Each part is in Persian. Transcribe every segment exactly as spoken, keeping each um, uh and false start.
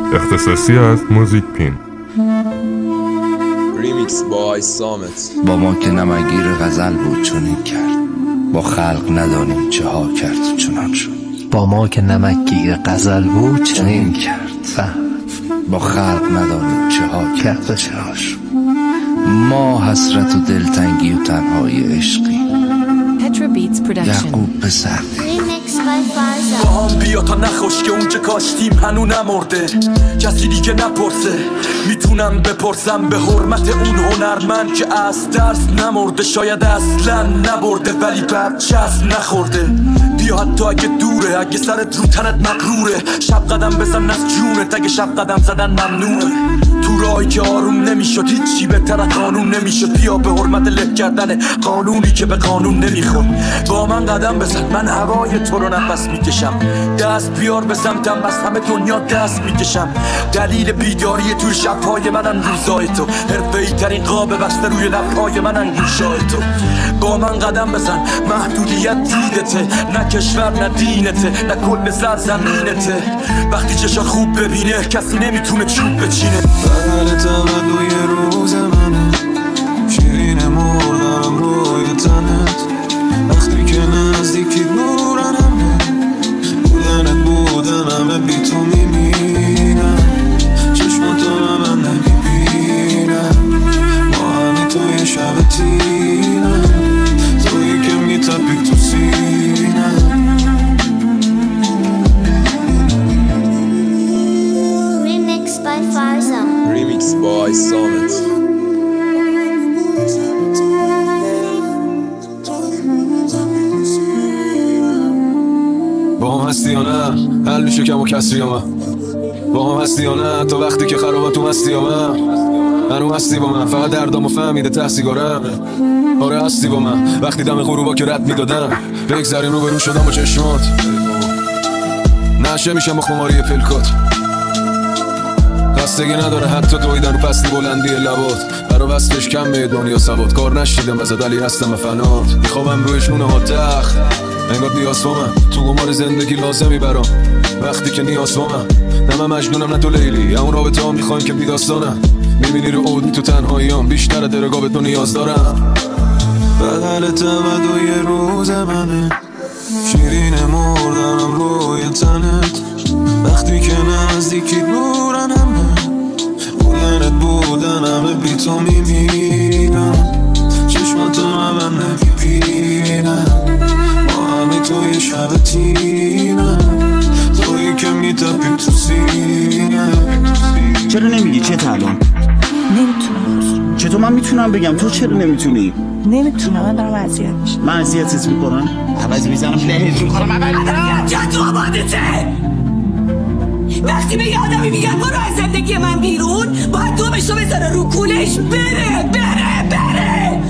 اختصاصی از موزیک پین. ریمیکس بای سامت. با ما که نمگیر غزل بود چنین کرد، با خلق ندانیم چه ها کرد چنان شد. با ما که نمکگیر غزل بود چنین کرد، فهم با خلق ندانیم چه ها کرد چنان شد. ما حسرت و دلتنگی و تنهای عشقی، Petra Beats Production. یعقوب پسر با هم بیا تا نخوش که اون که کاشتیم هنو نمرده. کسی دیگه نپرسه، میتونم بپرسم به حرمت اون هنرمند که از درس نمرده. شاید اصلا نبرده ولی بچست نخورده. بیا حتی اگه دوره، اگه سرت رو تنت مقروره، شب قدم بزن از جونت اگه شب قدم زدن ممنوعه. تو راهی که آروم نمیشد هیچی بهتر از قانون نمیشد. بیا به حرمت له کردن قانونی که به قانون نمیخورد. با من قدم بزن، من هوای تو رو نفس میکشم. دست بیار به سمتم، بس همه دنیا دست میکشم. دلیل بیداری توی شبهای منن روزای تو، حرفه‌ای ترین قاب بسته روی لبهای منن گوشای تو. با من قدم بزن، محدودیت دیدته، نه کشور نه دینته، نه کل سرزمینته. وقتی چشات خوب ببینه کسی نمیتونه چوب بچینه. بغل تولد روز منه، شیرین مردم روی تنت. وقتی که نزدیکی نورنمه، بودنت بودنمه بی تو میمیرم. چشماتو من نمیبینم، با همی توی شب تیرم، تویی که میتپی تو سینم. ریمیکس بای سامت. با هم هستی یا نه؟ حل میشه کم و کسری یا من؟ با هم هستی یا نه؟ تا وقتی که خرابم تو مستی یا من؟ هنو هستی با من؟ فقط دردامو فهمیده ته سیگارم. آره هستی با من وقتی دم غروبا که رد میدادم. بگذریم رو برو شدم با چشمات، نشه میشم با خماری پلکات. خستگی نداره حتی دویدن رو پستی بلندی لبات. برا وصفش کمه دنیا سواد، کار نشیدم بزد ولی هستم فنات. میخوابم روی شونه ها تخت، انگار نیاز با من تو قمار زندگی لازمی برام. وقتی که نیاز با من، نه من مجنونم نه تو لیلی، اون رابطه ها میخوایم که بیداستانم. میبینی رو عودی تو تنهاییام، بیشتر درگاه به تو نیاز دارم. بغل تولد روز منه، شیرین مردم روی تنت. وقتی که نزدیکی نورنمه، بودنت بودنمه بی تو میمیرم. چشماتو من نمیبینم، با همی توی شب تیرم، تویی که میتپی تو سینم. چرا نمیگی چه الان؟ نمیتونم. چطور من میتونم بگم تو چرا نمیتونی؟ نمیتونم، من دارم اذیت میشم. من اذیتت میکنم؟ عوض میزنم لهت میکنم. من جا تو آبادته. وقتی به آدمی میگن برو از زندگی من بیرون، باید تو بشو بذاره رو کولش بره بره بره.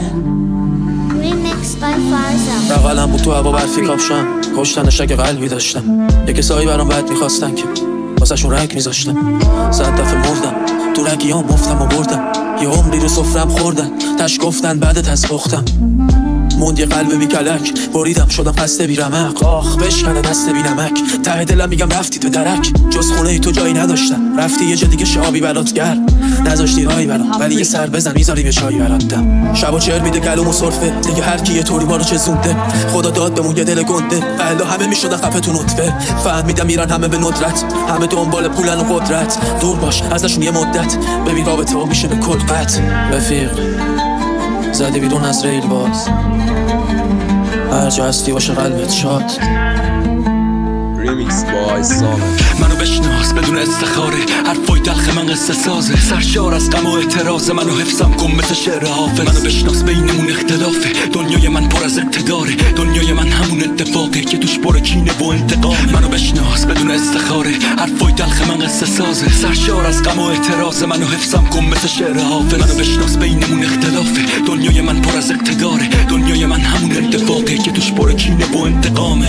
بغلم بود تو هوا برفی کابشم، کشتنش اگه قلبی داشتم. یه کسایی برام بد میخواستن که واسه شون رنگ میذاشتم. صد دفعه مردم تو رگی ها مفتم و بردم. یه عمری رو صفرم خوردن، تش گفتن بعدت از پختم. موند یه قلب بی کلک، بریدم شدم خسته بی رمق. آخ بشکنه دست بی نمک، ته دلم میگم رفتی تو درک. جز خونه ای تو جایی نداشتم، رفتی یه جا دیگه شابی برات گرد. نذاشتی رایی برام ولی یه سر بزن میذاری به چایی برات دم. شب و چهر میده گلوم و صرفه، دیگه هر کی یه طوری ما رو چزونده. خدا داد بمون یه دل گنده، الا همه میشدن خفه تو نطفه. فهمیدم میرن همه به ندرت، همه دنبال پولن و قدرت. دور باش ازشون یه مدت، ببین رابطه ها میشه به کل قطع. رفیق زدی بیرون از ریل باز، هر جا هستی باشه قلبت شاد. ریمیکس بای سامت. منو بشناس بدون استخاره، حرفای تلخ من قصه سازه. سرشار از غم و اعتراض، منو حفظم کن مثل شعر حافظ. منو بشناس بینمون اختلافه، دنیای من پر از اقتداره. دنیای من همون اتفاقه که توش پر کینه و انتقامه. منو بشناس بدون استخاره، حرفای تلخ من قصه سازه. سرشار از غم و اعتراض، منو حفظم کن مثل شعر حافظ. منو بشناس بینمون اختلافه، دنیای من پر از اقتداره. دنیای من همون اتفاقه که توش پر کینه و انتقامه.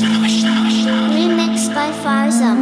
By Farzam.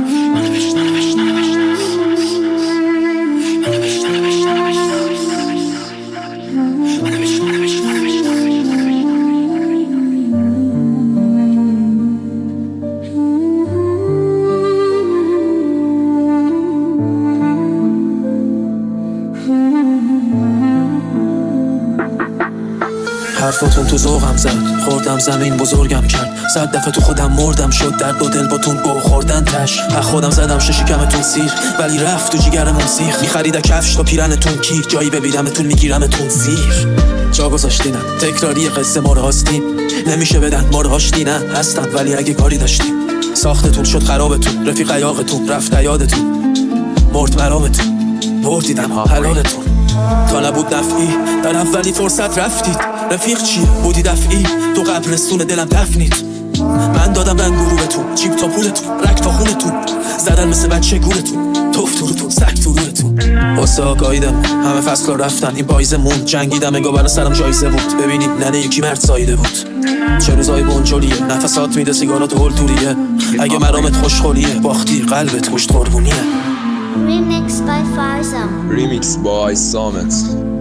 حرفاتون تو ذوقم زد، خوردم زمین بزرگم کرد. صد دفعه تو خودم مردم، شد درد و دل باتون گو خوردن تش. از خودم زدم ششیکمتون سیر، ولی رفت تو جیگرمون سیخ. میخرید کفش تا پیرنتون کی، جایی ببینمتون میگیرمتون زیر. جا گذاشتینم تکراری قصه ما رو هاستین، نمیشه بدن ما رو هاشتی. نه هستم ولی اگه کاری داشتیم. ساختتون شد خرابتون، رفیق یاقتون رفت یادتون، مرد مرامتون، بردیدم حلالتون. تا نبود نفعی در اولی فرصت رفتید. رفیق چیه بودی دفعی، تو قبرستون دلم دفنید. من دادم رنگ گروهتون، جیب تا پولتون، رک تا خونتون، زدن مثل بچه گورتون، توف تو روتون، سک تو روتون. واسه آگاهیدم همه فصل رفتن، این پاییز مون جنگیدم انگار برا سرم جایزه بود. ببینید ننه یکی مرد سایده بود. چه روزای بونجولیه، نفسات میده سیگارات هول توریه. اگه مرامت خوشخولیه، باختی قلبت خوش قربونیه. Remix by Farzam. Remix by Summit.